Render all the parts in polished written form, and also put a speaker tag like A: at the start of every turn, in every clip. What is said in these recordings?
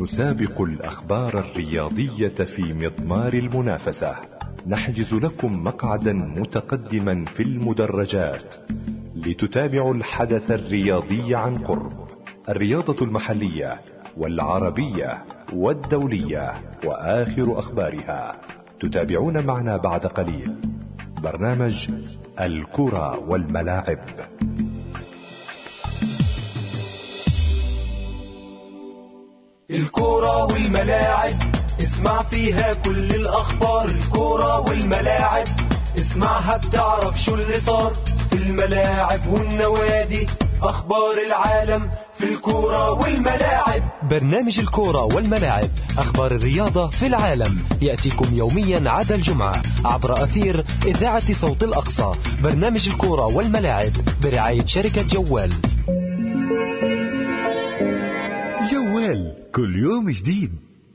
A: نسابق الأخبار الرياضية في مضمار المنافسة. نحجز لكم مقعدا متقدما في المدرجات لتتابعوا الحدث الرياضي عن قرب، الرياضة المحلية والعربية والدولية وآخر أخبارها. تتابعون معنا بعد قليل برنامج الكرة والملاعب.
B: الكرة والملاعب اسمع فيها كل الأخبار. الكرة والملاعب اسمعها بتعرف شو اللي صار في الملاعب والنوادي، أخبار العالم في الكرة والملاعب.
C: برنامج الكرة والملاعب، أخبار الرياضة في العالم، يأتيكم يوميا عدا الجمعة عبر أثير إذاعة صوت الأقصى. برنامج الكرة والملاعب برعاية شركة جوال.
D: جوال كل يوم جديد.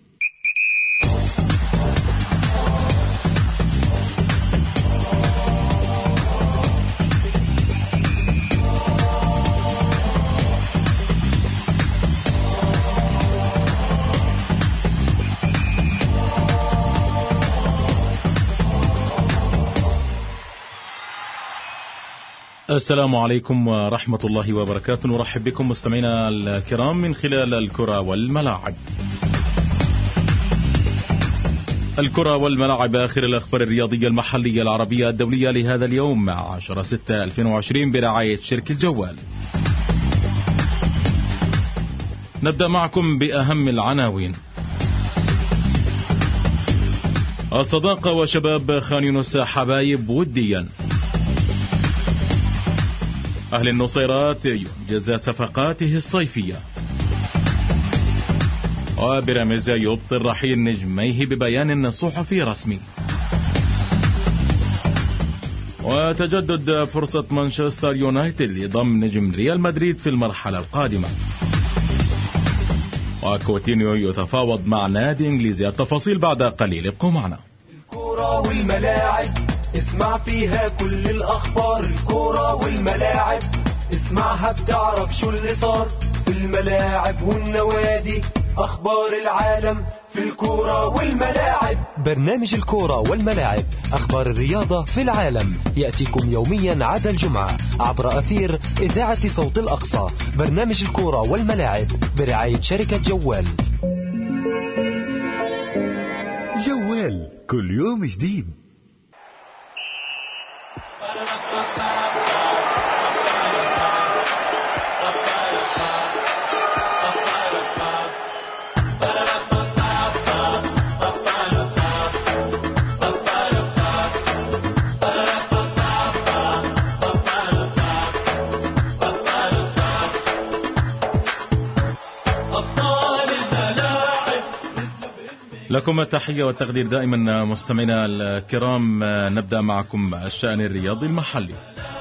E: السلام عليكم ورحمة الله وبركاته. نرحب بكم مستمعينا الكرام من خلال الكرة والملاعب. الكرة والملاعب، آخر الأخبار الرياضية المحلية العربية الدولية لهذا اليوم 10/6/2020 برعاية شركة جوال. نبدأ معكم بأهم العناوين. الصداقة وشباب خان يونس حبايب وديا. أهل النصيرات ينجز صفقاته الصيفية. وبيراميدز يبطل رحيل نجميه ببيان صحفي رسمي. وتجدد فرصة مانشستر يونايتد لضم نجم ريال مدريد في المرحلة القادمة. وكوتينيو يتفاوض مع نادي إنجليزي. التفاصيل بعد قليل، ابقوا معنا.
B: الكرة والملاعب اسمع فيها كل الأخبار. الكرة والملاعب اسمعها بتعرف شو اللي صار في الملاعب والنوادي، أخبار العالم في الكرة والملاعب.
C: برنامج الكرة والملاعب، أخبار الرياضة في العالم، يأتيكم يوميا عدا الجمعة عبر أثير إذاعة صوت الأقصى. برنامج الكرة والملاعب برعاية شركة جوال.
D: جوال كل يوم جديد.
E: لكم التحية والتقدير دائما مستمعينا الكرام. نبدأ معكم الشأن الرياضي المحلي.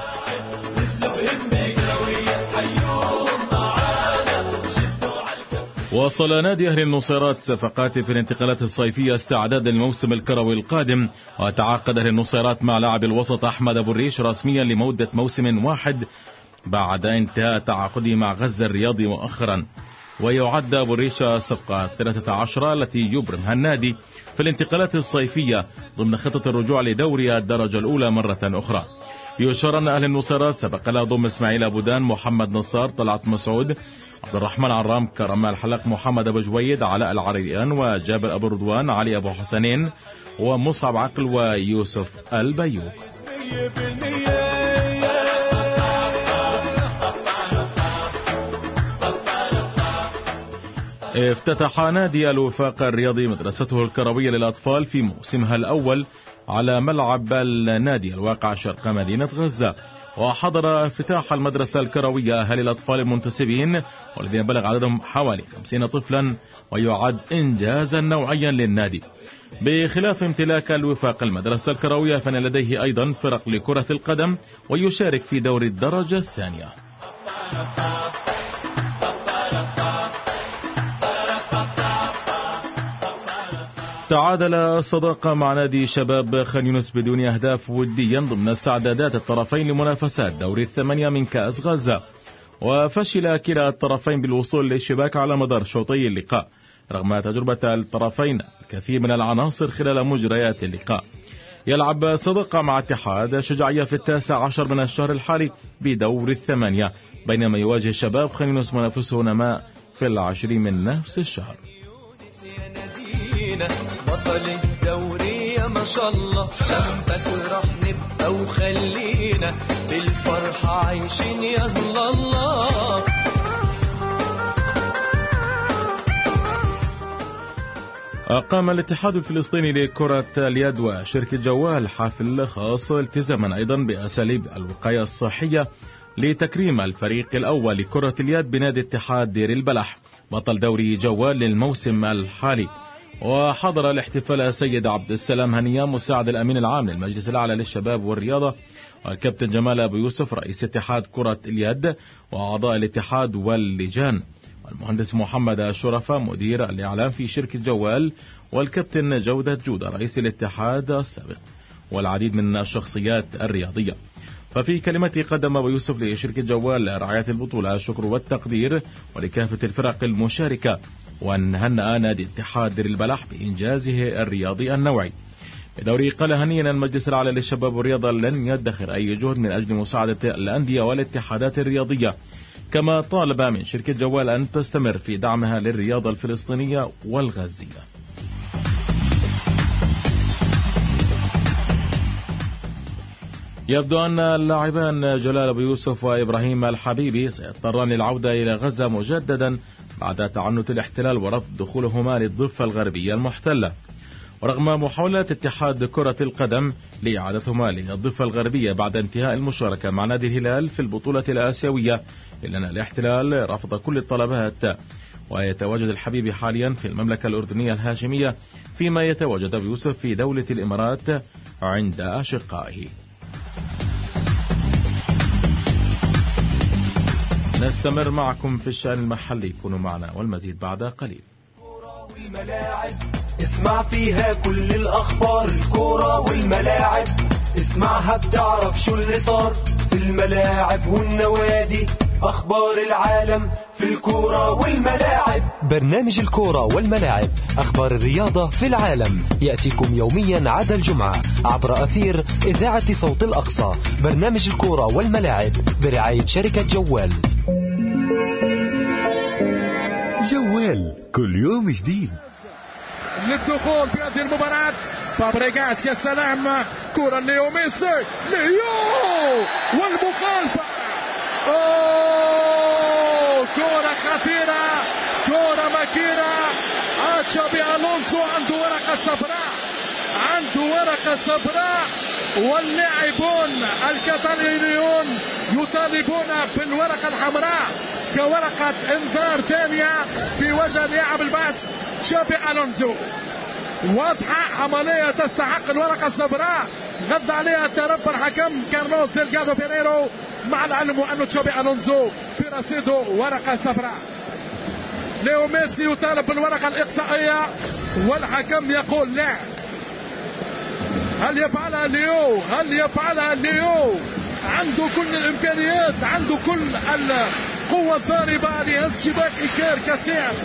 E: وصل نادي أهل النصيرات صفقاته في الانتقالات الصيفية استعدادا للموسم الكروي القادم. وتعاقد أهل النصيرات مع لاعب الوسط أحمد أبو الريش رسميا لمدة موسم واحد بعد انتهاء تعاقده مع غزة الرياضي مؤخرا. ويعد أبو الريش الصفقة 13 التي يبرمها النادي في الانتقالات الصيفية ضمن خطة الرجوع لدوري الدرجة الأولى مرة أخرى. يشار أن أهل النصيرات سبق له ضم إسماعيل أبو دان، محمد نصار، طلعت مسعود، عبد الرحمن عرام، كرم الحلق، محمد أبو جويد، علاء العريان، وجابر أبو رضوان، علي أبو حسنين، ومصعب عقل، ويوسف البيوك. افتتح نادي الوفاق الرياضي مدرسته الكروية للأطفال في موسمها الأول على ملعب النادي الواقع شرق مدينة غزة. وحضر افتتاح المدرسة الكروية أهل الأطفال المنتسبين والذين بلغ عددهم حوالي 50 طفلا، ويعد إنجازا نوعيا للنادي. بخلاف امتلاك الوفاق المدرسة الكروية، فإن لديه أيضا فرق لكرة القدم ويشارك في دوري الدرجة الثانية. تعادل الصداقة مع نادي شباب خان يونس بدون أهداف وديا ضمن استعدادات الطرفين لمنافسات دوري 8 من كأس غزة. وفشل كلا الطرفين بالوصول للشباك على مدار شوطي اللقاء، رغم تجربة الطرفين الكثير من العناصر خلال مجريات اللقاء. يلعب صدقة مع اتحاد شجاعية في 19 من الشهر الحالي بدور الثمانية، بينما يواجه شباب خنينوس منافسه نماء في 20 من نفس الشهر.
B: بطل الدوري يا ما شاء الله، شمتك راح نبقى وخلينا بالفرحة عايشين يا الله.
E: أقام الاتحاد الفلسطيني لكرة اليد وشركة جوال حفل خاص التزاما أيضا بأساليب الوقاية الصحية لتكريم الفريق الأول لكرة اليد بنادي اتحاد دير البلح بطل دوري جوال للموسم الحالي. وحضر الاحتفال السيد عبد السلام هنية مساعد الأمين العام للمجلس الأعلى للشباب والرياضة، والكابتن جمال أبو يوسف رئيس اتحاد كرة اليد وأعضاء الاتحاد واللجان، والمهندس محمد الشرفة مدير الإعلام في شركة جوال، والكابتن جودة رئيس الاتحاد السابق، والعديد من الشخصيات الرياضية. ففي كلمته قدم أبو يوسف لشركة جوال رعاية البطولة الشكر والتقدير ولكافة الفرق المشاركة، وأن هنأ نادي اتحاد دير البلح بإنجازه الرياضي النوعي. بدوره قال هنيئا المجلس الأعلى للشباب والرياضة لن يدخر أي جهد من أجل مساعدة الأندية والاتحادات الرياضية، كما طالب من شركة جوال أن تستمر في دعمها للرياضة الفلسطينية والغازية. يبدو أن اللاعبان جلال أبو يوسف وإبراهيم الحبيبي سيضطران للعودة إلى غزة مجددا بعد تعنت الاحتلال ورفض دخولهما للضفة الغربية المحتلة. ورغم محاولات اتحاد كرة القدم لإعادتهما للضفة الغربية بعد انتهاء المشاركة مع نادي الهلال في البطولة الآسيوية، إلا أن الاحتلال رفض كل الطلبات، ويتواجد الحبيبي حاليا في المملكة الأردنية الهاشمية، فيما يتواجد أبو يوسف في دولة الإمارات عند أشقائه. نستمر معكم في الشأن المحلي، كونوا معنا والمزيد بعد قليل.
B: اسمع فيها كل الأخبار، الكورة والملاعب اسمعها بتعرف شو اللي صار في الملاعب والنوادي، أخبار العالم في الكورة والملاعب.
C: برنامج الكورة والملاعب، أخبار الرياضة في العالم، يأتيكم يوميا عدا الجمعة عبر أثير إذاعة صوت الأقصى. برنامج الكورة والملاعب برعاية شركة جوال.
D: جوال كل يوم جديد.
F: للدخول في هذه المباراة فابريغاس، يا سلام، كرة ليو ميسي، ليو والمخالفة، كرة خطيرة، كرة مكيرة. تشابي ألونسو عنده ورقة صفراء، واللاعبون الكاتالونيون يطالبون بالورقة الحمراء كورقة انذار ثانية في وجه لاعب الباس تشابي ألونسو. واضحة، عملية تستحق الورقة الصفراء، غض عليها تربى الحكم كارلوس ديلغادو بيريرو، مع العلم أنه تشابي ألونسو في رصيده ورقة صفراء. ليو ميسي يطالب بالورقة الإقصائية والحكم يقول لا. هل يفعلها ليو؟ عنده كل الإمكانيات، عنده كل القوة الضاربة لهز شباك إيكير كاسياس.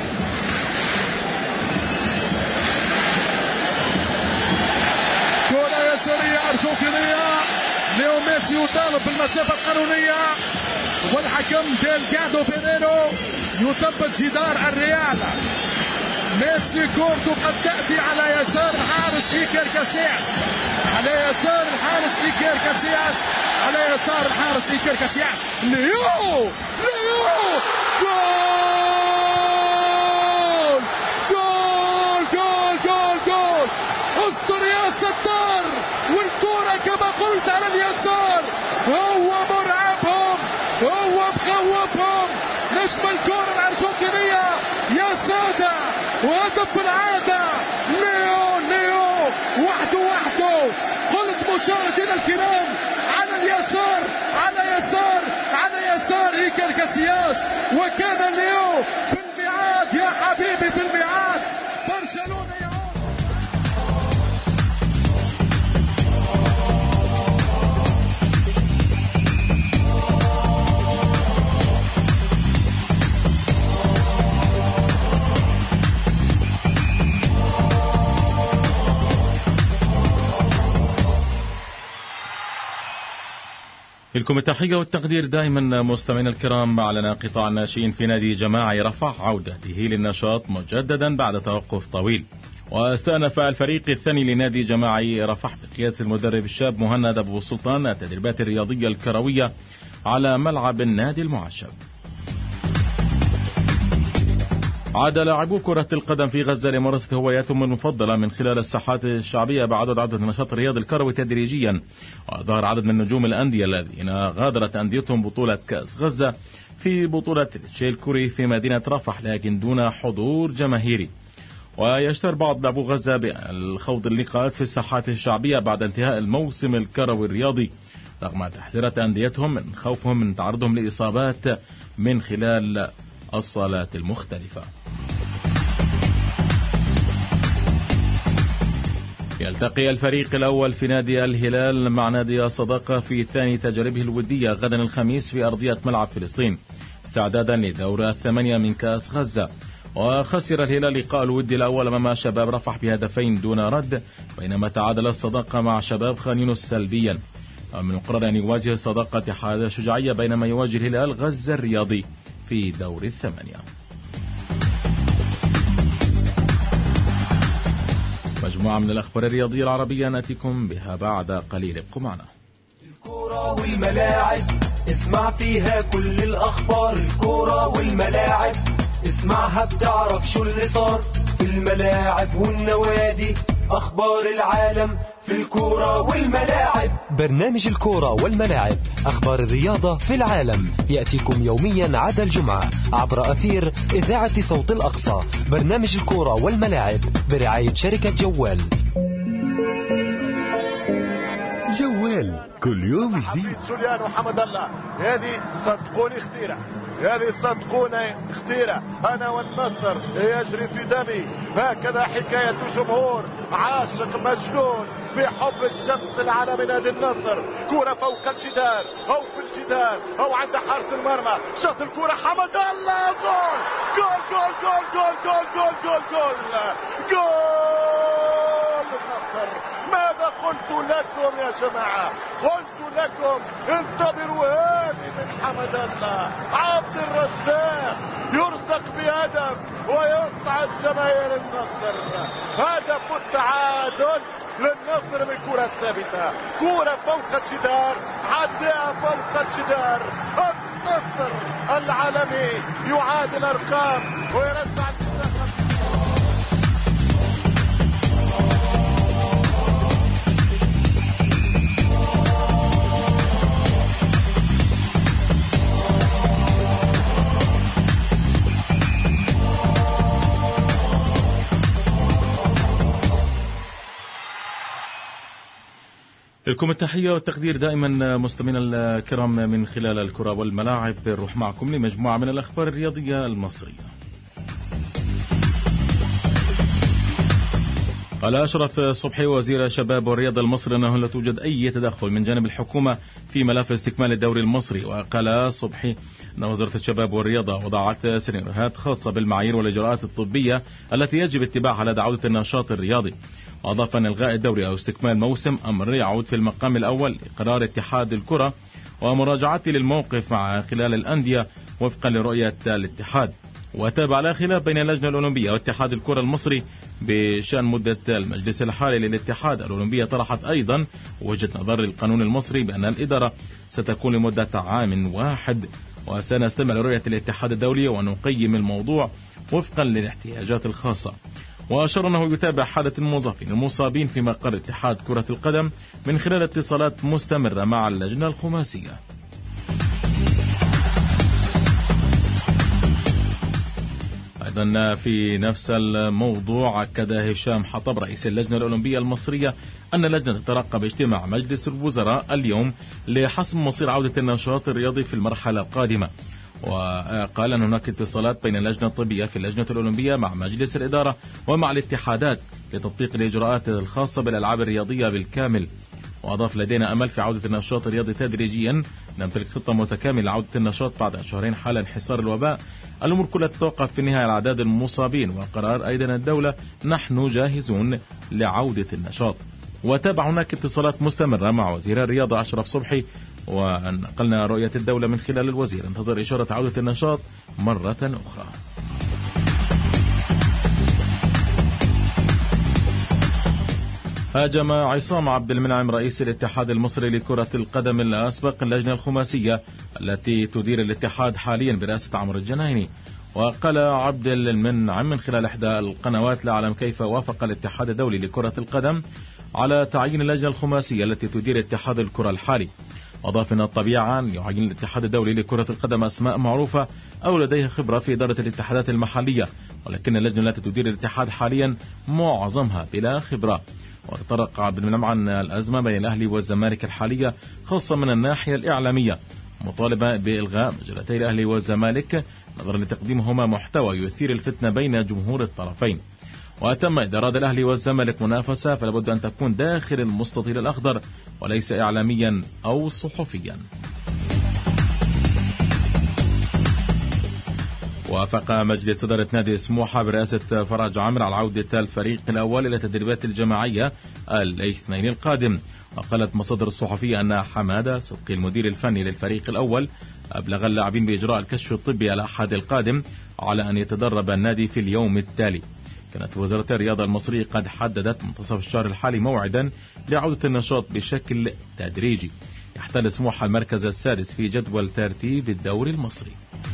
F: كرة يسارية أرجنتينية، ليو ميسي يطالب بالمسافة القانونية، والحكم ديلغادو بيريرو يثبت جدار الريال. ميسي كورته قد تأتي على يسار الحارس إيكير كاسياس، ليو جول. استر يا ستار، والكرة كما قلت على اليسار، هو مرعبهم، هو مخوفهم. نجم الكرة الأرجنتينية يا سادة، وهدف العادة، ليو وحده. قلت مشاهدينا الكرام على يسار إيكير كاسياس، وكان ليو في الميعاد يا حبيبي، في الميعاد. برشلونة
E: لكم التحية والتقدير دائما مستمعينا الكرام. أعلن قطاع الناشئين في نادي جماعي رفح عودته للنشاط مجددا بعد توقف طويل. واستأنف الفريق الثاني لنادي جماعي رفح بقيادة المدرب الشاب مهند أبو سلطان التدريبات الرياضية الكروية على ملعب النادي المعشب. عاد لاعبو كرة القدم في غزة لممارسة هواياتهم المفضلة من خلال الساحات الشعبية بعد عودة النشاط الرياضي الكروي تدريجيا. وظهر عدد من نجوم الأندية الذين غادرت أنديتهم بطولة كأس غزة في بطولة شيل كوري في مدينة رفح لكن دون حضور جماهيري. ويشتر بعض لاعبو غزة بالخوض اللقاءات في الساحات الشعبية بعد انتهاء الموسم الكروي الرياضي رغم تحذيرات أنديتهم من خوفهم من تعرضهم لإصابات من خلال الصالات المختلفة. يلتقي الفريق الأول في نادي الهلال مع نادي الصداقة في ثاني تجاربه الودية غدا الخميس في أرضية ملعب فلسطين استعدادا لدور الثمانية من كأس غزة. وخسر الهلال لقاء الودي الأول أمام شباب رفح بهدفين دون رد بينما تعادل الصداقة مع شباب خان يونس سلبيا. من المقرر أن يواجه الصداقة اتحاد الشجاعية بينما يواجه الهلال غزة الرياضي في دور الثمانية. مجموعة من الأخبار الرياضية العربية نأتيكم بها بعد قليل. ابقوا معنا.
B: الكرة والملاعب اسمع فيها كل الأخبار. الكرة والملاعب اسمعها بتعرف شو اللي صار في الملاعب والنوادي. أخبار العالم في الكرة والملاعب.
C: برنامج الكرة والملاعب أخبار الرياضة في العالم يأتيكم يوميا عدا الجمعة عبر أثير إذاعة صوت الأقصى. برنامج الكرة والملاعب برعاية شركة جوال.
D: جوال كل يوم جديد.
G: جوليان وحمد الله هذه صدقوني اختيرة، هذه صدقوني اختيرة. أنا والنصر يجري في دمي. هكذا حكاية جمهور عاشق مجنون بحب الشمس العالمي نادي النصر. كرة فوق الجدار أو في الجدار أو عند حارس المرمى. شاط الكرة حمد الله. جول جول جول جول جول جول جول جول جول جول النصر. ماذا قلت لكم يا جماعة؟ قلت لكم انتظروا هذه من حمد الله. عبد الرزاق يرزق بهدف ويصعد جماهير النصر. هدف التعادل للنصر من كرة ثابتة. كرة فوق الجدار عدها فوق الجدار. النصر العالمي يعادل الأرقام ويرجع
E: لكم التحية والتقدير دائما مستمعينا الكرام من خلال الكرة والملاعب. نروح معكم لمجموعة من الأخبار الرياضية المصرية. قال أشرف صبحي وزير الشباب والرياضة المصري أنه لا توجد أي تدخل من جانب الحكومة في ملف استكمال الدوري المصري. وقال صبحي أن وزارة الشباب والرياضة وضعت سيناريوهات خاصة بالمعايير والإجراءات الطبية التي يجب اتباعها لدى عودة النشاط الرياضي. وأضاف أن إلغاء الدوري أو استكمال موسم أمر يعود في المقام الأول لقرار اتحاد الكرة ومراجعته للموقف مع خلال الأندية وفقا لرؤية الاتحاد. وتابع على خلاف بين اللجنة الأولمبية واتحاد الكرة المصري بشأن مدة المجلس الحالي للاتحاد. الأولمبية طرحت أيضا وجهة نظر القانون المصري بأن الإدارة ستكون لمدة عام واحد وسنستمع لرؤية الاتحاد الدولي ونقيم الموضوع وفقا للاحتياجات الخاصة. وأشار أنه يتابع حالة الموظفين المصابين في مقر اتحاد كرة القدم من خلال اتصالات مستمرة مع اللجنة الخماسية. أيضا في نفس الموضوع أكد هشام حطب رئيس اللجنة الأولمبية المصرية أن اللجنة تترقب اجتماع مجلس الوزراء اليوم لحسم مصير عودة النشاط الرياضي في المرحلة القادمة. وقال أن هناك اتصالات بين اللجنة الطبية في اللجنة الأولمبية مع مجلس الإدارة ومع الاتحادات لتطبيق الإجراءات الخاصة بالألعاب الرياضية بالكامل. وأضاف لدينا أمل في عودة النشاط الرياضي تدريجيا. نمتلك خطة متكاملة لعودة النشاط بعد شهرين حال انحصار الوباء. الأمور كلها تتوقف في النهاية على أعداد المصابين وقرار أيضا الدولة. نحن جاهزون لعودة النشاط. وتابع هناك اتصالات مستمرة مع وزير الرياضة أشرف صبحي ونقلنا رؤية الدولة من خلال الوزير. انتظر إشارة عودة النشاط مرة أخرى. هاجم عصام عبد المنعم رئيس الاتحاد المصري لكرة القدم الأسبق اللجنة الخماسية التي تدير الاتحاد حاليا برئاسة عمرو الجنايني. وقال عبد المنعم من خلال إحدى القنوات: لا أعلم كيف وافق الاتحاد الدولي لكرة القدم على تعيين اللجنة الخماسية التي تدير اتحاد الكرة الحالي. أضاف أن الطبيعة أن يعين الاتحاد الدولي لكرة القدم أسماء معروفة أو لديها خبرة في إدارة الاتحادات المحلية، ولكن اللجنة التي تدير الاتحاد حاليا معظمها بلا خبرة. وتطرق عبد المنعم عن الأزمة بين الأهلي والزمالك الحالية خاصة من الناحية الإعلامية، مطالبة بإلغاء مجلتي الأهلي والزمالك نظرا لتقديمهما محتوى يثير الفتنة بين جمهور الطرفين. وأتم إذا أراد الأهلي والزمالك منافسة فلابد أن تكون داخل المستطيل الأخضر وليس إعلاميا أو صحفيا. وافق مجلس إدارة نادي سموحة برئاسة فرج عامر على عودة الفريق الأول إلى التدريبات الجماعية الاثنين القادم. وقالت مصادر الصحفية أن حمادة صدقي المدير الفني للفريق الأول أبلغ اللاعبين بإجراء الكشف الطبي الأحد القادم على أن يتدرب النادي في اليوم التالي. كانت وزارة الرياضة المصرية قد حددت منتصف الشهر الحالي موعدا لعودة النشاط بشكل تدريجي. يحتل سموحة المركز السادس في جدول ترتيب الدوري المصري.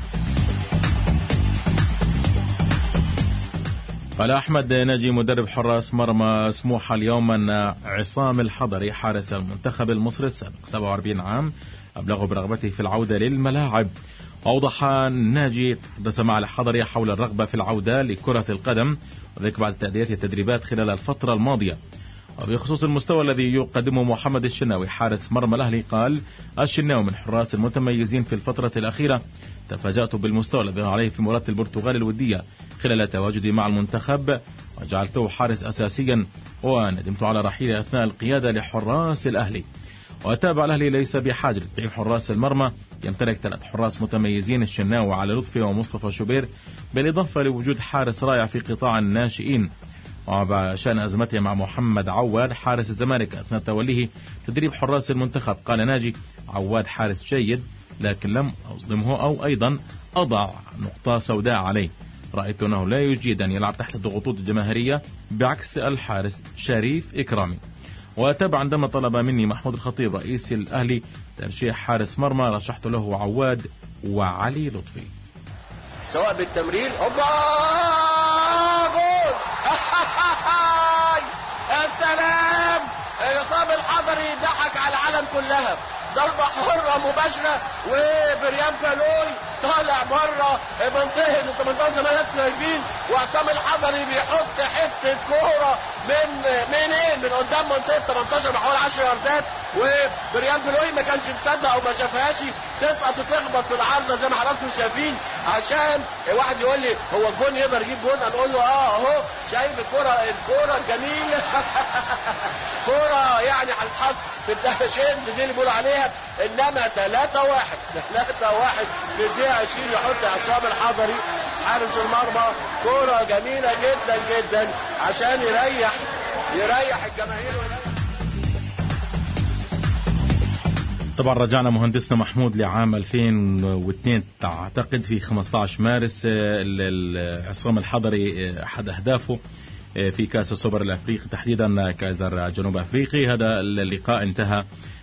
E: قال أحمد ناجي مدرب حراس مرمى سموحة اليوم أن عصام الحضري حارس المنتخب المصري السابق 47 عام أبلغه برغبته في العودة للملاعب. أوضح ناجي تحدث مع الحضري حول الرغبة في العودة لكرة القدم وذلك بعد تأدية التدريبات خلال الفترة الماضية. وبخصوص المستوى الذي يقدمه محمد الشناوي حارس مرمى الأهلي قال: الشناوي من حراس المتميزين في الفترة الأخيرة، تفاجأت بالمستوى الذي عليه في مباراة البرتغال الودية خلال تواجدي مع المنتخب وجعلته حارس أساسيا، وندمت على رحيله أثناء القيادة لحراس الأهلي. وتابع الأهلي ليس بحاجة لتعيين حراس المرمى، يمتلك 3 حراس متميزين: الشناوي وعلي لطفي ومصطفى شوبير، بالإضافة لوجود حارس رائع في قطاع الناشئين. وبشأن أزمته مع محمد عواد حارس الزمالك أثناء توليه تدريب حراس المنتخب قال ناجي: عواد حارس جيد لكن لم أظلمه أو أيضا أضع نقطة سوداء عليه، رأيت أنه لا يجيد أن يلعب تحت الضغوطات الجماهيرية بعكس الحارس شريف إكرامي. وتابع عندما طلب مني محمود الخطيب رئيس الأهلي ترشيح حارس مرمى رشحت له عواد وعلي لطفي.
H: سواء بالتمرير جول يا سلام، عصام الحضري ضحك على العالم كلها، ضربة حرة مباشرة وبريام كالوي طالع بره منطقة ال 18 زي ما انتم شايفين، وعصام الحضري بيحط حتة كورة من قدام منطقة 18 بحوالي 10 ياردات، وبريام كالوي ما كانش مصدق او ما شافهاش تسقط وتخبط في العارضة زي ما حضراتكم شايفين. عشان واحد يقول لي هو الجون يقدر يجيب جون، هنقول له اهو شايف الكورة الجميلة كورة يعني هتتحط في الدهشين دي اللي بيقولوا عليها، انما 3-1 في الدقيقة 20 يحط عصام الحضري حارس المرمى كورة جميلة جدا جدا عشان يريح الجماهير.
E: طبعا رجعنا مهندسنا محمود لعام 2002 تعتقد في 15 مارس عصام الحضري أحد أهدافه في كأس السوبر الأفريقي تحديدا كأزر جنوب أفريقي. هذا اللقاء انتهى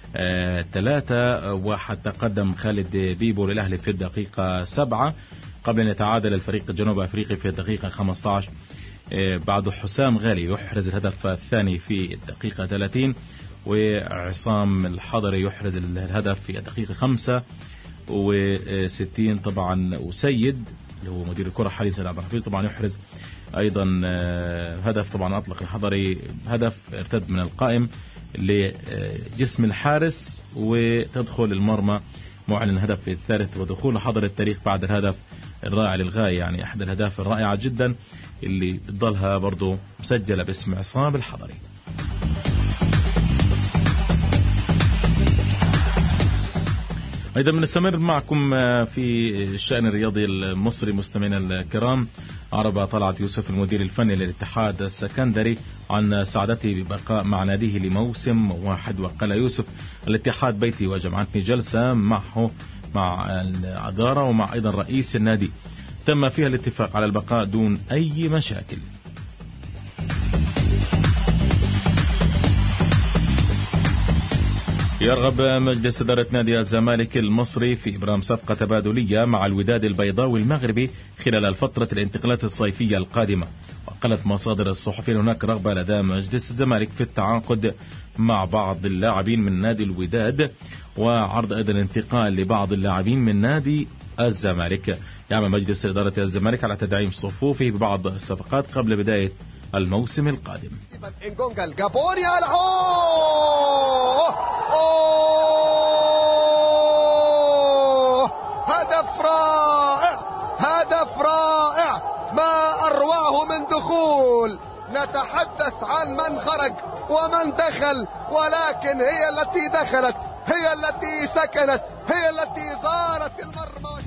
E: 3-1 تقدم خالد بيبو للأهلي في الدقيقة 7 قبل أن يتعادل الفريق الجنوب أفريقي في الدقيقة 15 بعد حسام غالي يحرز الهدف الثاني في الدقيقة 30 وعصام الحضري يحرز الهدف في الدقيقة 65 طبعا، وسيد اللي هو مدير الكرة حاليا سيد عبد الحفيظ طبعا يحرز أيضا هدف. طبعا أطلق الحضري هدف ارتد من القائم لجسم الحارس وتدخل المرمى معلن الهدف الثالث، ودخول حضر التاريخ بعد الهدف الرائع للغاية، يعني أحد الأهداف الرائعة جدا اللي ضلها برضو مسجلة باسم عصام الحضري. أيضا بنستمر معكم في الشأن الرياضي المصري مستمعينا الكرام. أعرب طلعت يوسف المدير الفني للاتحاد السكندري عن سعادته ببقاء مع ناديه لموسم واحد. وقال يوسف: الاتحاد بيتي وجمعتني جلسة معه مع الإدارة ومع أيضا رئيس النادي تم فيها الاتفاق على البقاء دون أي مشاكل. يرغب مجلس إدارة نادي الزمالك المصري في إبرام صفقة تبادلية مع الوداد البيضاوي المغربي خلال الفترة الانتقالات الصيفية القادمة. وقالت مصادر الصحفيين هناك رغبة لدى مجلس الزمالك في التعاقد مع بعض اللاعبين من نادي الوداد وعرض أيضا الانتقال لبعض اللاعبين من نادي الزمالك. يعمل مجلس إدارة الزمالك على تدعيم صفوفه ببعض الصفقات قبل بداية الموسم القادم.
I: هدف رائع، هدف رائع، ما أرواه من دخول. نتحدث عن من خرج ومن دخل، ولكن هي التي دخلت، هي التي سكنت، هي التي زارت المرمى.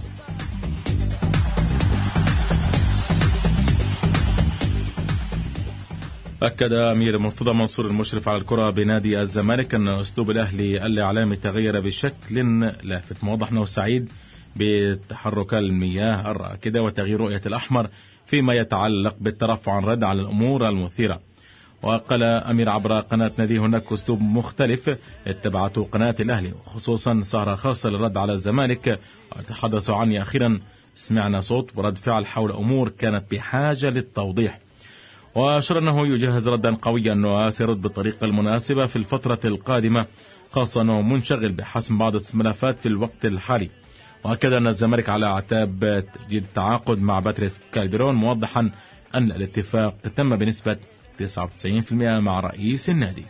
E: أكد أمير مرتضى منصور المشرف على الكرة بنادي الزمالك أن أسلوب الأهلي الإعلامي تغير بشكل لافت، موضح أنه سعيد بتحرك المياه الراكدة وتغيير رؤية الأحمر فيما يتعلق بالترفع عن رد على الأمور المثيرة. وقال أمير عبر قناة نادي: هناك أسلوب مختلف اتبعته قناة الأهلي، وخصوصا سهرة خاصة للرد على الزمالك. وتحدثوا عني أخيرا سمعنا صوت ورد فعل حول أمور كانت بحاجة للتوضيح. وأشار أنه يجهز ردا قويا وسيرد بالطريقة المناسبة في الفترة القادمة، خاصة أنه منشغل بحسم بعض الملفات في الوقت الحالي. وأكد أن الزمالك على أعتاب تجديد التعاقد مع باتريس كالديرون، موضحا أن الاتفاق تم بنسبة 99% مع رئيس النادي.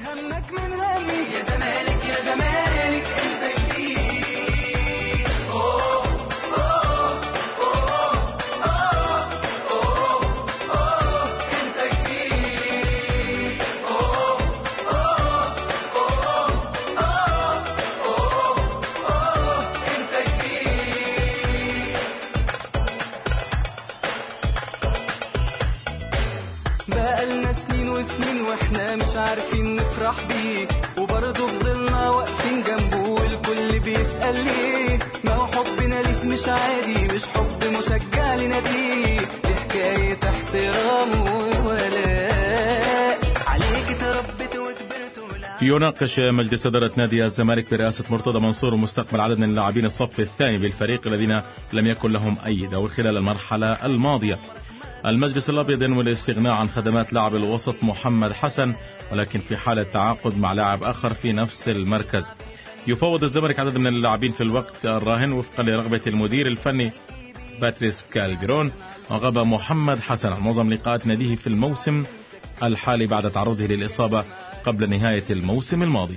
J: بقالنا سنين وسنين واحنا مش عارفين نفرح بيه، وبرضه فضلنا واقفين جنبه والكل بيسأل ليه. ما هو حبنا ليك مش عادي، مش حب مشجع لناديه، دي حكاية احترام وولاء عليك تربيت وكبرت.
E: يناقش مجلس إدارة نادي الزمالك برئاسة مرتضى منصور مستقبل عدد من اللاعبين الصف الثاني بالفريق الذين لم يكن لهم أي دور خلال المرحلة الماضية. المجلس الأبيض ينوي الاستغناء عن خدمات لاعب الوسط محمد حسن، ولكن في حالة تعاقد مع لاعب آخر في نفس المركز. يفوض الزمالك عدد من اللاعبين في الوقت الراهن وفقا لرغبة المدير الفني باتريس كالديرون. وغاب محمد حسن عن معظم لقاءات ناديه في الموسم الحالي بعد تعرضه للإصابة قبل نهاية الموسم الماضي.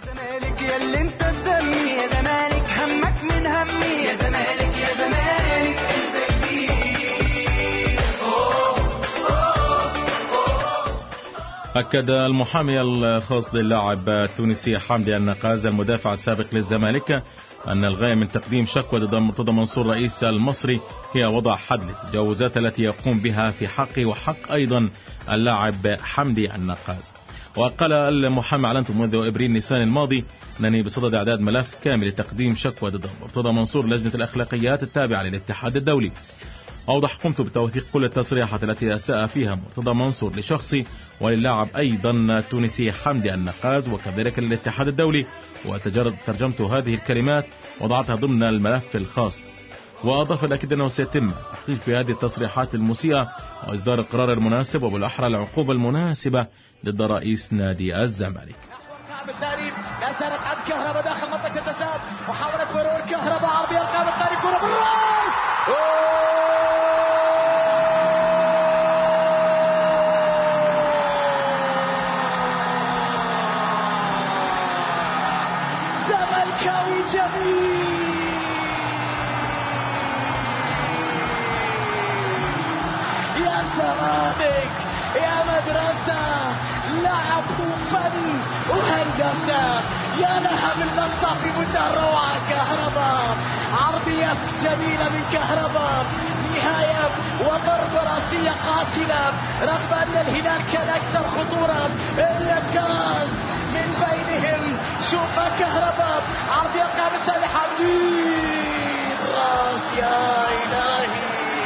E: أكد المحامي الخاص للاعب التونسي حمدي النقاز المدافع السابق للزمالك أن الغاية من تقديم شكوى ضد مرتضى منصور رئيس المصري هي وضع حد للتجاوزات التي يقوم بها في حقه وحق أيضا اللاعب حمدي النقاز. وقال المحامي: أعلنت منذ إبريل نيسان الماضي أنني بصدد إعداد ملف كامل لتقديم شكوى ضد مرتضى منصور لجنة الأخلاقيات التابعة للاتحاد الدولي. أوضح: قمت بتوثيق كل التصريحات التي أساء فيها مرتضى منصور لشخصي وللاعب أيضا التونسي حمدي النقاز وكذلك للاتحاد الدولي، وترجمت هذه الكلمات وضعتها ضمن الملف الخاص. وأضاف الأكيد أنه سيتم التحقيق في هذه التصريحات المسيئة وإصدار القرار المناسب وبالأحرى العقوبة المناسبة ضد رئيس نادي الزمالك.
K: لا زالت عند كهرباء داخل منطقة التساب، محاولة مرور كهرباء عرضية القائم الثاني، كرة بالراس. زملكاوي جميل، يا زمالك يا مدرسة، لعب وفن وهندسة، يا لها باللقطة في منتهى الروعة. كهرباء هدف جميلة من كهرباء، نهاية وضربة رأسية قاتلة، رغم أن الهلال كان أكثر خطورة إلا الكاس من بينهم. شوف كهرباء عرضية قامسة لحمدين، راس يا إلهي،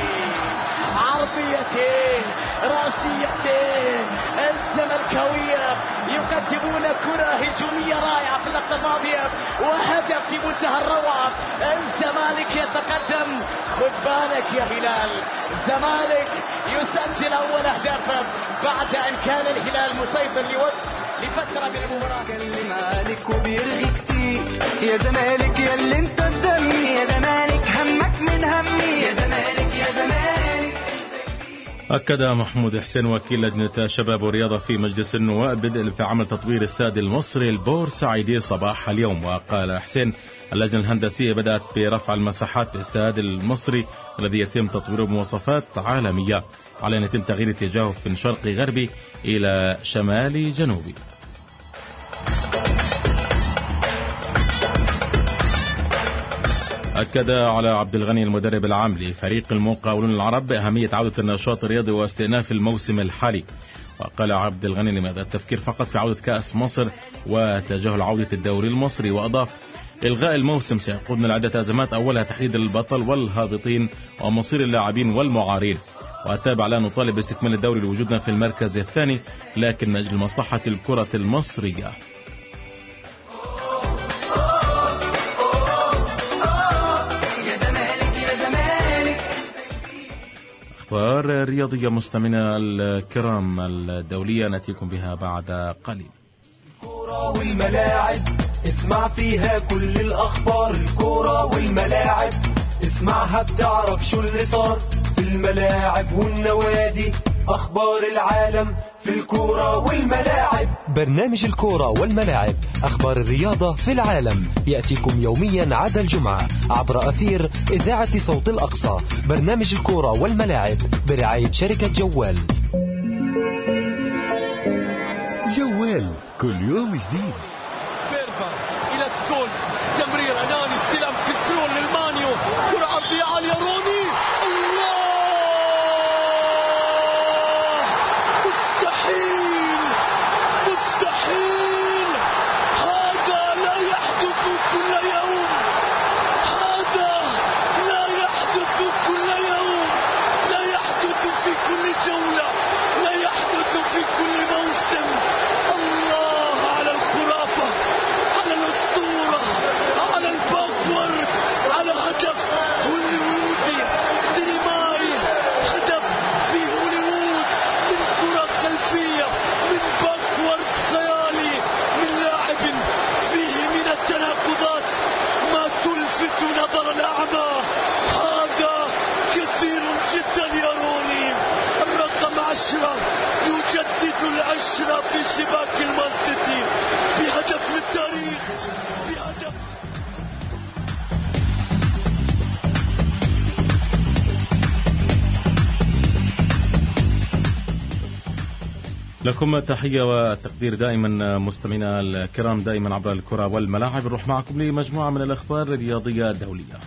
K: عرضيتين راسيتين. الزملكاوية يقدمون كرة هجومية رائعة في اللقطة الماضية وهدف في منتهى الروعة. الزمالك يتقدم، خذ بالك يا هلال، الزمالك يسجل أول أهدافه بعد أن كان الهلال مسيطر لفترة من المباراة.
J: كلم عليك وبيرغي كتير يا زمالك يا اللي انت الدم، يا زمالك همك من همي، يا زمالك يا زمالك.
E: أكد محمود حسين وكيل لجنة شباب ورياضة في مجلس النواب بدء في عمل تطوير استاد المصري البورسعيدي صباح اليوم. وقال حسين اللجنة الهندسية بدأت برفع المساحات في استاد المصري الذي يتم تطويره بمواصفات عالمية، على أن يتم تغيير اتجاهه من شرقي غربي إلى شمالي جنوبي. أكد على عبد الغني المدرب العام لفريق المقاولون العرب أهمية عودة النشاط الرياضي واستئناف الموسم الحالي. وقال عبد الغني لماذا التفكير فقط في عودة كأس مصر وتجاهل عودة الدوري المصري، وأضاف إلغاء الموسم سيقودنا لعدة أزمات، أولها تحديد البطل والهابطين ومصير اللاعبين والمعارين. وأتابع لا نطالب باستكمال الدوري لوجودنا في المركز الثاني، لكن من أجل مصلحة الكرة المصرية. أخبار رياضية مستمعينا الكرام الدولية نأتيكم بها بعد قليل.
B: الكرة والملاعب اسمع فيها كل الأخبار، الكرة والملاعب اسمعها بتعرف شو اللي صار في الملاعب والنوادي، أخبار العالم في الكرة والملاعب.
C: برنامج الكرة والملاعب، أخبار الرياضة في العالم، يأتيكم يوميا عدا الجمعة عبر أثير إذاعة صوت الأقصى. برنامج الكرة والملاعب برعاية شركة جوال.
D: جوال كل يوم جديد.
I: بيرفا إلى سكول، تمرير أناني، استلام كنترول للمانيو، كرة عرضية عالية روني، الله مستحيل، هذا لا يحدث كل يوم، هذا لا يحدث كل يوم، لا يحدث في كل جولة، لا يحدث في كل موسم. الله على الخرافة، على الأسطورة، على الباكورد، على هدف هوليوودي سينمائي، هدف في هوليوود من كرة خلفية، من باكورد خيالي، من لاعب فيه من التناقضات ما تلفت نظر الأعمى. هذا كثير جدا يا روني، الرقم 10 يجدد العشرة في شباك المان سيتي بهدف للتاريخ، بهدف.
E: لكم تحية وتقدير دائما مستمعينا الكرام، دائما عبر الكرة والملاعب. نروح معكم لمجموعة من الأخبار الرياضية الدولية.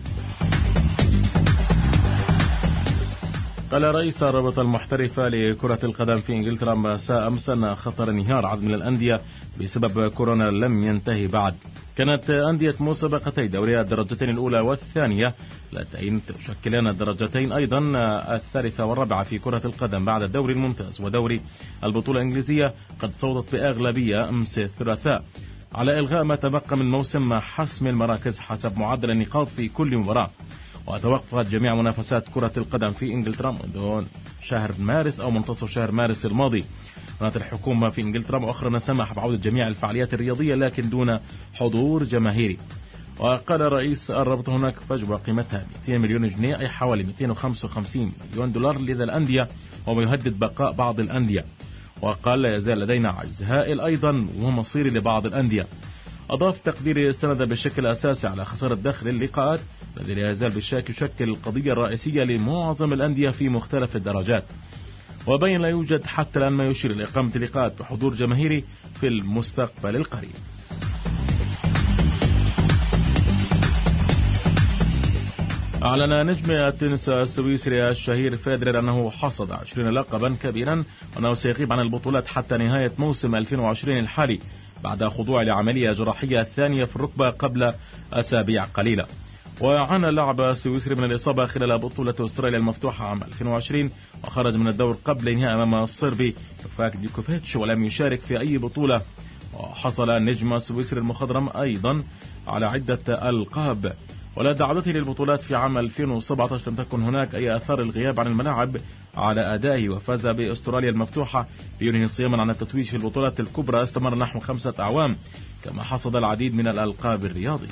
E: قال رئيس الرابطة المحترفة لكرة القدم في إنجلترا مساء أمس أن خطر انهيار عدد من الأندية بسبب كورونا لم ينتهي بعد. كانت أندية مسابقتي دوري الدرجتين الأولى والثانية التي تشكلان الدرجتين أيضا الثالثة والرابعة في كرة القدم بعد الدوري الممتاز ودوري البطولة الإنجليزية قد صوتت بأغلبية أمس الثلاثاء على إلغاء ما تبقى من موسم حسم المراكز حسب معدل النقاط في كل مباراة. وتوقفت جميع منافسات كرة القدم في إنجلترا منذ شهر مارس أو منتصف شهر مارس الماضي. كانت الحكومة في إنجلترا مؤخرا سمح بعودة جميع الفعاليات الرياضية لكن دون حضور جماهيري. وقال رئيس الرابطة هناك فجوة قيمتها 200 مليون جنيه أي حوالي 255 مليون دولار لدى الأندية وما يهدد بقاء بعض الأندية. وقال لا يزال لدينا عجز هائل أيضا وهو مصيري لبعض الأندية. أضاف تقديري استند بشكل أساسي على خسارة دخل اللقاءات الذي لا يزال بالشك يشكل القضية الرئيسية لمعظم الأندية في مختلف الدرجات. وبين لا يوجد حتى الآن ما يشير لإقامة لقاءات بحضور جماهيري في المستقبل القريب. أعلن نجم التنس السويسري الشهير فيدرر أنه حصد 20 لقبا كبيرا وأنه سيغيب عن البطولات حتى نهاية موسم 2020 الحالي بعد خضوع لعملية جراحية ثانية في الركبة قبل أسابيع قليلة. وعانى اللاعب السويسري من الإصابة خلال بطولة أستراليا المفتوحة عام 2020 وخرج من الدور قبل إنهاء أمام الصربي نوفاك ديكوفيتش ولم يشارك في أي بطولة. وحصل النجم السويسري المخضرم أيضا على عدة ألقاب، ولدى عودته للبطولات في عام 2017 لم تكن هناك أي آثار الغياب عن الملاعب على أدائه، وفاز بأستراليا المفتوحة لينهي صياما عن التتويج في البطولات الكبرى استمر نحو 5 أعوام، كما حصد العديد من الألقاب الرياضية.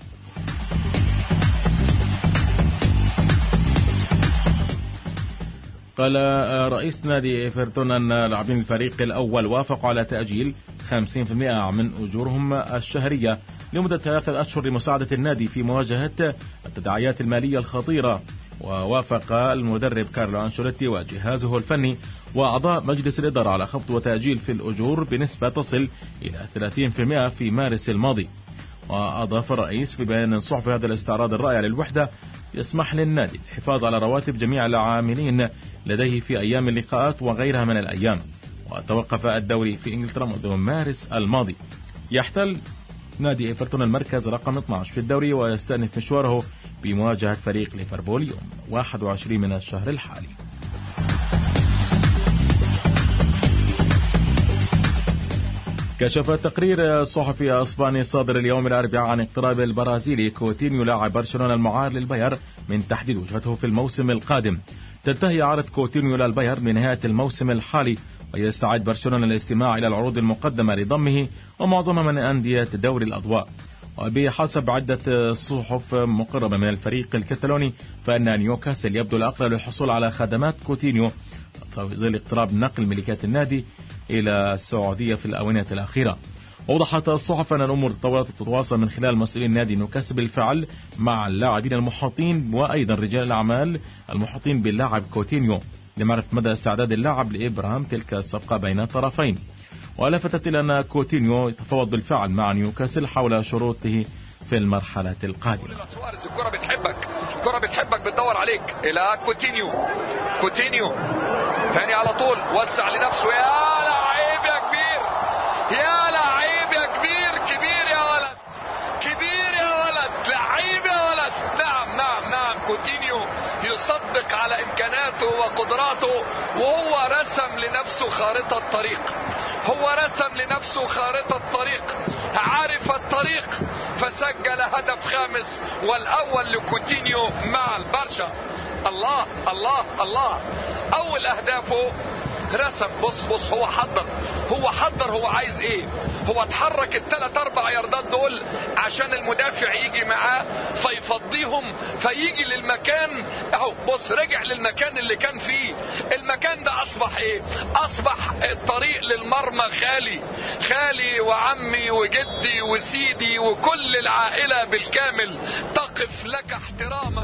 E: قال رئيس نادي إيفرتون أن لاعبين الفريق الأول وافقوا على تأجيل 50% من أجورهم الشهرية لمدة 3 أشهر لمساعدة النادي في مواجهة التداعيات المالية الخطيرة. ووافق المدرب كارلو أنشيلوتي وجهازه الفني وأعضاء مجلس الإدارة على خفض وتأجيل في الأجور بنسبة تصل إلى 30% في مارس الماضي. وأضاف الرئيس في بيان صحفي هذا الاستعراض الرائع للوحدة يسمح للنادي الحفاظ على رواتب جميع العاملين لديه في أيام اللقاءات وغيرها من الأيام. وتوقف الدوري في إنجلترا منذ مارس الماضي. يحتل نادي إيفرتون المركز رقم 12 في الدوري ويستأنف مشواره بمواجهة فريق ليفربول يوم 21 من الشهر الحالي. كشف التقرير الصحفي الإسباني الصادر اليوم الأربعاء عن اقتراب البرازيلي كوتينيو لاعب برشلونة المعار للباير من تحديد وجهته في الموسم القادم. تنتهي إعارة كوتينيو إلى الباير بنهاية الموسم الحالي، ويستعد برشلونة للاستماع إلى العروض المقدمة لضمه ومعظمها من أندية دوري الأضواء. وبحسب عدة صحف مقربة من الفريق الكتالوني فإن نيوكاسل يبدو الأقرب للحصول على خدمات كوتينيو في ظل اقتراب نقل ملكية النادي إلى السعودية في الآونة الأخيرة. وضحت الصحف أن الأمور تتواصل من خلال مسؤولين نادي نيوكاسل بالفعل مع اللاعبين المحاطين وأيضا رجال الأعمال المحاطين باللاعب كوتينيو لمعرفة مدى استعداد اللاعب لإبرام تلك الصفقة بين الطرفين. ولفتت إلى أن كوتينيو يتفاوض بالفعل مع نيوكاسل حول شروطه في المرحلة القادمة.
L: الكرة بتحبك، الكرة بتحبك، بتدور عليك إلى كوتينيو. كوتينيو ثاني على طول وسع لنفسه. يا لعيب يا كبير، يا لعيب يا كبير، كبير يا ولد، كبير يا ولد، لعيب يا ولد. نعم نعم نعم، كوتينيو يصدق على إمكاناته وقدراته، وهو رسم لنفسه خارطة طريق، هو رسم لنفسه خارطة طريق، عارف الطريق فسجل هدف خامس والأول لكوتينيو مع البرشا. الله الله الله، أول أهدافه رسم. بص هو حضر هو عايز ايه. هو اتحرك ال3-4 ياردات دول عشان المدافع يجي معاه فيفضيهم فيجي للمكان اهو. بص رجع للمكان اللي كان فيه. المكان ده اصبح ايه؟ اصبح الطريق للمرمى خالي وعمي وجدي وسيدي وكل العائلة بالكامل تقف لك احتراما.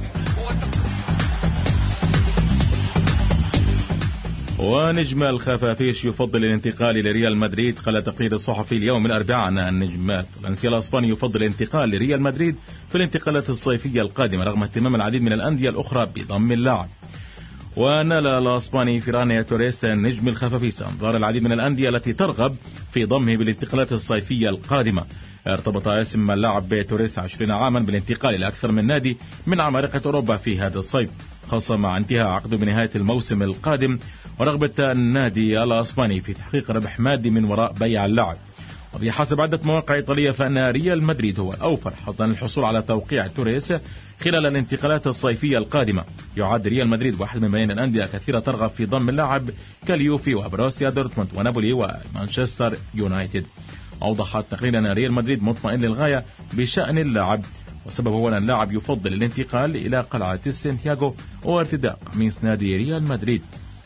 E: ونجم الخفافيش يفضل الانتقال لريال مدريد. قال تقرير الصحفي اليوم الأربعاء أن النجم الفرنسي الإسباني يفضل الانتقال لريال مدريد في الانتقالات الصيفية القادمة رغم اهتمام العديد من الأندية الأخرى بضم اللاعب. ونال الإسباني فيران توريس النجم الخفافيش أنظار العديد من الأندية التي ترغب في ضمه بالانتقالات الصيفية القادمة. ارتبط اسم اللاعب توريس 20 عاما بالانتقال إلى أكثر من نادي من عمالقة أوروبا في هذا الصيف، خاصة مع انتهاء عقده بنهاية الموسم القادم ورغبة النادي الإسباني في تحقيق ربح مادي من وراء بيع اللاعب. وبحسب عدة مواقع إيطالية فإن ريال مدريد هو الأوفر حظا للحصول على توقيع توريس خلال الانتقالات الصيفية القادمة. يعد ريال مدريد واحد من بين الأندية كثيرة ترغب في ضم اللاعب كاليوفي وبروسيا دورتموند ونابولي ومانشستر يونايتد. أوضح التقرير أن ريال مدريد مطمئن للغاية بشأن اللاعب، وسبب هو أن اللاعب يفضل الانتقال إلى قلعة سانتياغو وارتداء قميص نادي ريال مدريد.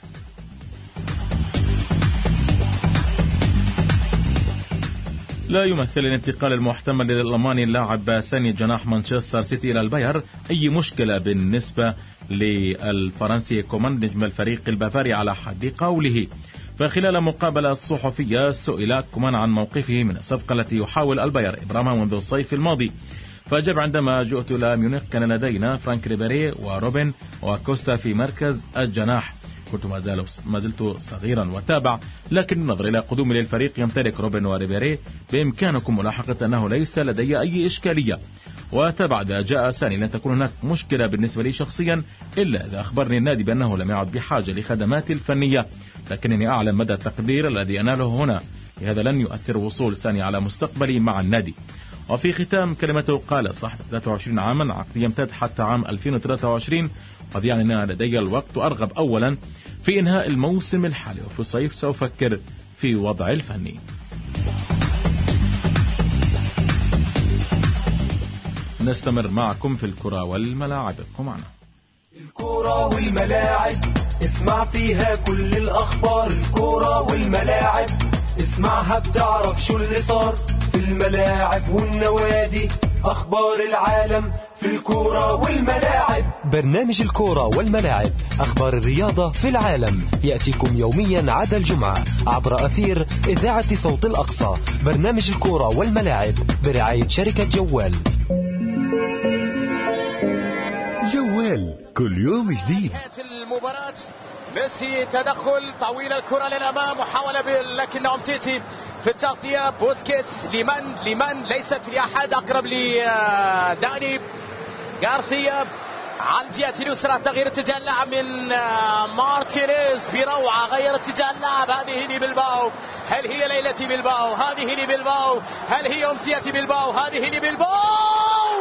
E: لا يمثل الانتقال المحتمل للألماني اللاعب ساني جناح مانشستر سيتي إلى الباير أي مشكلة بالنسبة للفرنسي كومان نجم الفريق البافاري على حد قوله. فخلال مقابلة صحفية سئل كومان عن موقفه من الصفقة التي يحاول الباير إبرامها منذ الصيف الماضي، فأجاب: عندما جئت إلى ميونخ كان لدينا فرانك ريبيري وروبن وكوستا في مركز الجناح، كنت ما زلت صغيرا. وتابع: لكن نظرا إلى قدومي للفريق يمتلك روبن وريبيري بإمكانكم ملاحظة أنه ليس لدي أي إشكالية. وتابع: إذا جاء ساني لن تكون هناك مشكلة بالنسبة لي شخصيا إلا إذا أخبرني النادي بأنه لم يعد بحاجة لخدماتي الفنية، لكنني أعلم مدى التقدير الذي أناله هنا، لهذا لن يؤثر وصول ساني على مستقبلي مع النادي. وفي ختام كلمته قال صاحب 23 عاما: عقدي يمتد حتى عام 2023، قد يعني أن لدي الوقت وأرغب أولا في إنهاء الموسم الحالي، وفي الصيف سأفكر في وضع الفني. نستمر معكم في الكرة والملاعب، ابقوا معنا.
B: الكرة والملاعب اسمع فيها كل الأخبار، الكرة والملاعب اسمعها بتعرف شو اللي صار في الملاعب والنوادي، أخبار العالم في الكرة والملاعب.
C: برنامج الكرة والملاعب، أخبار الرياضة في العالم، يأتيكم يوميا عدا الجمعة عبر أثير إذاعة صوت الأقصى. برنامج الكرة والملاعب برعاية شركة جوال.
D: جوال كل يوم جديد.
M: المباراة ميسي تدخل طويل الكرة للأمام، محاولة لكنه أمتيتي في التغطية. بوسكيتس لمن ليست لأحد، أقرب لداني غارسيا على الجهة اليسرى. تغيير اتجاه اللعب من مارتينيز بروعة، غير اتجاه اللعب. هذه لبلباو، هل هي ليلة بلباو؟ هذه لبلباو، هل هي أمسية بلباو؟ هذه لبلباو.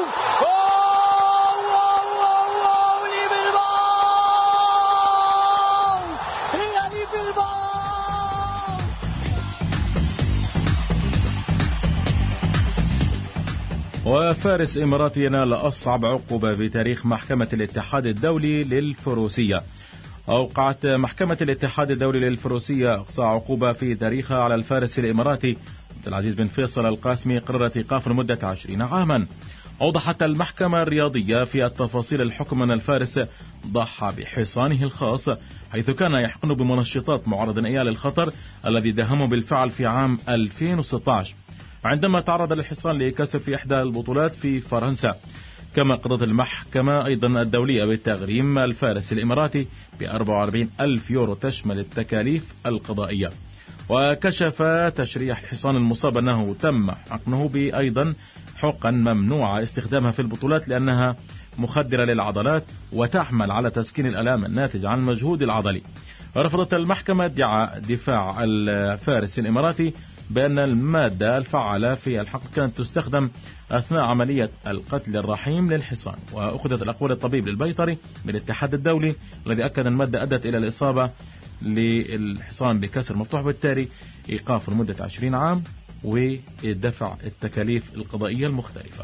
E: وفارس إماراتي ينال أصعب عقوبة بتاريخ محكمة الاتحاد الدولي للفروسية. أوقعت محكمة الاتحاد الدولي للفروسية أقصى عقوبة في تاريخها على الفارس الإماراتي عبد العزيز بن فيصل القاسمي، قررت إيقاف لمدة 20 عاما. أوضحت المحكمة الرياضية في التفاصيل الحكم أن الفارس ضحى بحصانه الخاص، حيث كان يحقن بمنشطات معرضا إياه للخطر الذي داهمه بالفعل في عام 2016 عندما تعرض للحصان لكسر في إحدى البطولات في فرنسا. كما قضت المحكمة أيضا الدولية بتغريم الفارس الإماراتي ب44,000 يورو تشمل التكاليف القضائية. وكشف تشريح الحصان المصاب أنه تم حقنه بأيضا حقن ممنوعة استخدامها في البطولات لأنها مخدرة للعضلات وتحمل على تسكين الآلام الناتج عن المجهود العضلي. رفضت المحكمة ادعاء دفاع الفارس الإماراتي بأن المادة الفعالة في الحقن كانت تستخدم أثناء عملية القتل الرحيم للحصان. وأخذت الأقوال الطبيب للبيطري بالاتحاد الدولي الذي أكد أن المادة أدت إلى الإصابة للحصان بكسر مفتوح، بالتالي إيقاف لمدة 20 عام ودفع التكاليف القضائية المختلفة.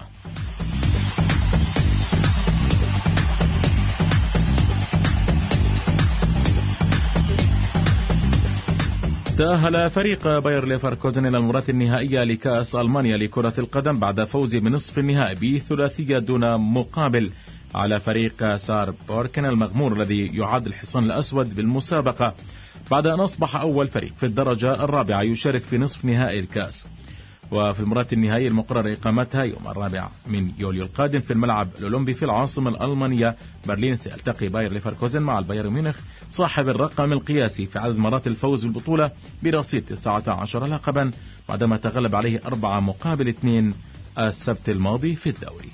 E: تأهل فريق باير ليفركوزن إلى المباراة النهائية لكأس ألمانيا لكرة القدم بعد فوزه بنصف النهائي بثلاثية دون مقابل على فريق ساربوركن المغمور الذي يعد الحصان الأسود بالمسابقة، بعد أن أصبح أول فريق في الدرجة الرابعة يشارك في نصف نهائي الكأس. وفي المباراة النهائية المقرر إقامتها يوم 4 يوليو القادم في الملعب الأولمبي في العاصمة الألمانية برلين، سيلتقي باير ليفركوزن مع البايرن ميونخ صاحب الرقم القياسي في عدد مرات الفوز بالبطولة برصيد 19 لقبا بعدما تغلب عليه 4-2 السبت الماضي في الدوري.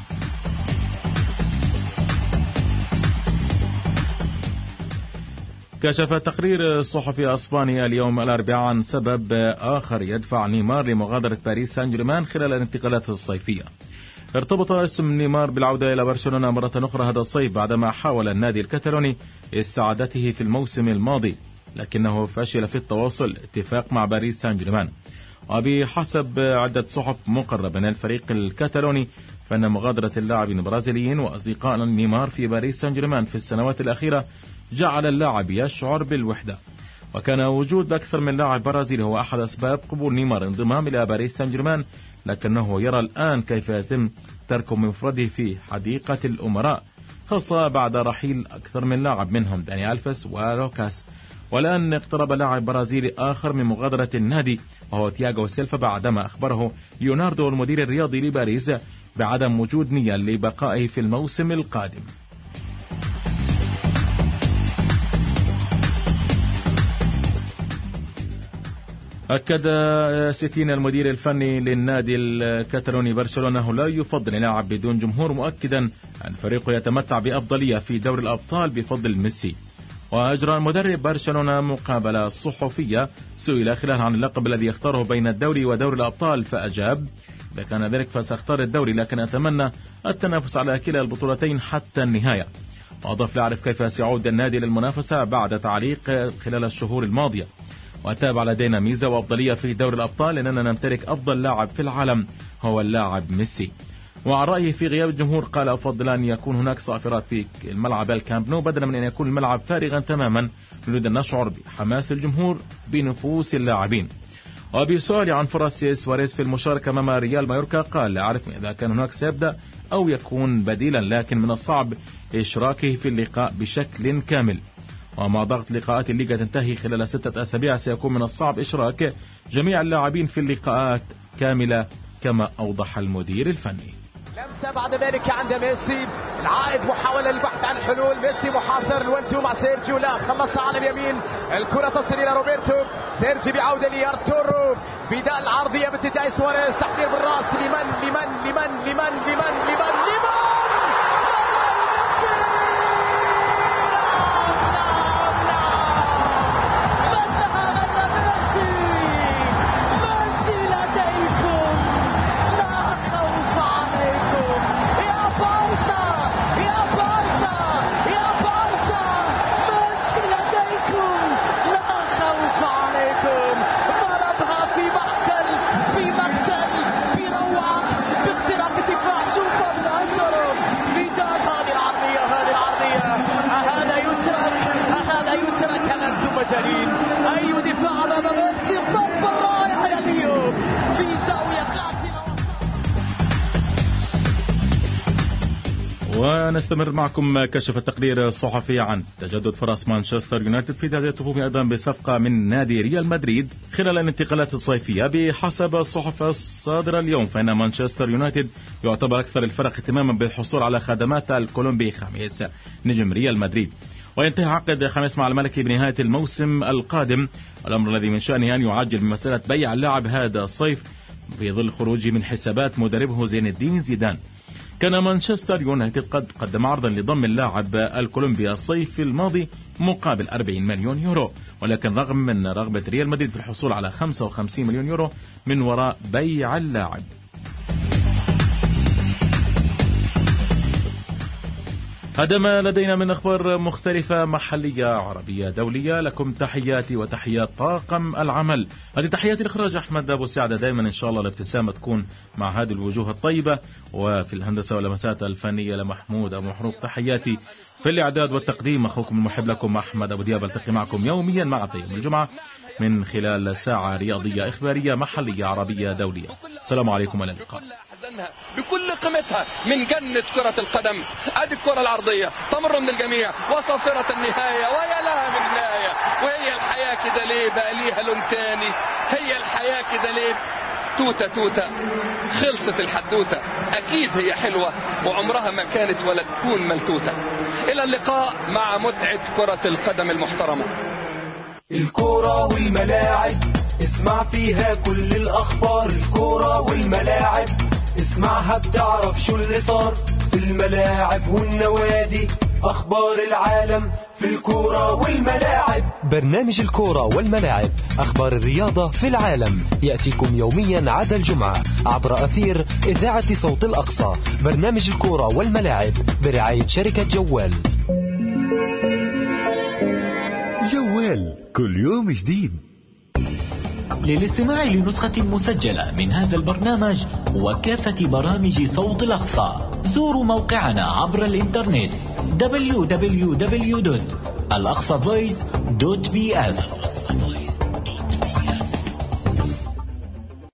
E: كشف تقرير صحفي اسباني اليوم الاربعاء عن سبب آخر يدفع نيمار لمغادرة باريس سان جيرمان خلال الانتقالات الصيفية. ارتبط اسم نيمار بالعودة إلى برشلونة مرة أخرى هذا الصيف بعدما حاول النادي الكتالوني استعادته في الموسم الماضي، لكنه فشل في التواصل اتفاق مع باريس سان جيرمان. وبحسب عدة صحف مقربة من الفريق الكتالوني فإن مغادرة اللاعبين البرازيليين وأصدقاء نيمار في باريس سان جيرمان في السنوات الأخيرة جعل اللاعب يشعر بالوحدة، وكان وجود أكثر من لاعب برازيلي هو أحد أسباب قبول نيمار انضمام إلى باريس سان جيرمان، لكنه يرى الآن كيف يتم تركه بمفرده في حديقة الأمراء، خاصة بعد رحيل أكثر من لاعب منهم داني ألفيس ولوكاس. والآن اقترب لاعب برازيلي آخر من مغادرة النادي وهو تياغو سيلفا بعدما أخبره ليوناردو المدير الرياضي لباريس بعدم وجود نية لبقائه في الموسم القادم. أكد سيتين المدير الفني للنادي الكتالوني برشلونة أنه لا يفضل يلعب بدون جمهور، مؤكدا أن فريقه يتمتع بأفضلية في دوري الأبطال بفضل ميسي. وأجرى المدرب برشلونة مقابلة صحفية سئل خلال عن اللقب الذي يختاره بين الدوري ودوري الأبطال، فأجاب: إذا كان ذلك فسأختار الدوري، لكن أتمنى التنافس على كلا البطولتين حتى النهاية. وأضاف: لا أعرف كيف سيعود النادي للمنافسة بعد تعليق خلال الشهور الماضية، وتابع: لدينا ميزة وأفضلية في دوري الأبطال لأننا نمتلك أفضل لاعب في العالم هو اللاعب ميسي. وعن رأيه في غياب الجمهور قال: أفضل أن يكون هناك صافرات في الملعب الكامب نو بدلا من أن يكون الملعب فارغا تماما، نريد أن نشعر بحماس الجمهور بنفوس اللاعبين. وبسؤال عن فرص سواريز في المشاركة أمام ريال مايوركا قال: لا أعرف إذا كان هناك سيبدأ أو يكون بديلا، لكن من الصعب إشراكه في اللقاء بشكل كامل. ومع ضغط لقاءات الليغا تنتهي خلال 6 أسابيع سيكون من الصعب إشراك جميع اللاعبين في اللقاءات كاملة كما أوضح المدير الفني.
M: لمسة بعد ذلك عند ميسي، العائد محاولة للبحث عن حلول، ميسي محاصر الونتو مع سيرجيو، لا خلصها على اليمين، الكرة تصل إلى روبرتو، سيرجيو بعودة لأرتورو، فداء العرضية باتجاه سواريز، تحضير بالراس لمن أي دفاع أمام ميسي، الضربة الرائعة اليوم في زاوية قاتلة.
E: ونستمر معكم كشف التقرير الصحفي عن تجدد فرص مانشستر يونايتد في تهدئة صفوفه أيضا بصفقة من نادي ريال مدريد خلال الانتقالات الصيفية. بحسب الصحف الصادرة اليوم فإن مانشستر يونايتد يعتبر أكثر الفرق اهتماما بالحصول على خدمات الكولومبي خميس نجم ريال مدريد، وينتهي عقد خميس مع الملكي بنهاية الموسم القادم، الأمر الذي من شأنه أن يعجل بمسألة بيع اللاعب هذا الصيف في ظل خروجه من حسابات مدربه زين الدين زيدان. كان مانشستر يونايتد قد قدم عرضا لضم اللاعب الكولومبي الصيف الماضي مقابل 40 مليون يورو، ولكن رغم من رغبة ريال مدريد في الحصول على 55 مليون يورو من وراء بيع اللاعب. هذا ما لدينا من أخبار مختلفة محلية عربية دولية. لكم تحياتي وتحيات طاقم العمل. هذه تحياتي الإخراج أحمد أبو سعدة، دائما إن شاء الله الابتسامة تكون مع هذه الوجوه الطيبة، وفي الهندسة واللمسات الفنية لمحمود أبو محروق. تحياتي في الإعداد والتقديم أخوكم المحب لكم أحمد أبو دياب. التقي معكم يوميا مع يوم الجمعة من خلال ساعة رياضية إخبارية محلية عربية دولية. السلام عليكم وإلى اللقاء.
L: بكل قيمتها من جنة كرة القدم. ادي الكرة العرضية تمر من الجميع وصافرة النهاية، ويا لها من نهاية. وهي الحياة كده ليه بقى ليها لون تاني؟ هي الحياة كده ليه؟ توتة توتة خلصت الحدوتة. اكيد هي حلوة وعمرها ما كانت ولا تكون ملتوتة. الى اللقاء مع متعة كرة القدم المحترمة.
B: الكرة والملاعب اسمع فيها كل الاخبار. الكرة والملاعب اسمعها بتعرف شو اللي صار في الملاعب والنوادي. اخبار العالم في الكرة والملاعب.
C: برنامج الكرة والملاعب، اخبار الرياضة في العالم، يأتيكم يوميا عدا الجمعة عبر اثير اذاعة صوت الاقصى. برنامج الكرة والملاعب برعاية شركة جوال.
D: جوال كل يوم جديد.
N: للاستماع لنسخة مسجلة من هذا البرنامج وكافة برامج صوت الأقصى زوروا موقعنا عبر الإنترنت www.alaqsavoice.bf.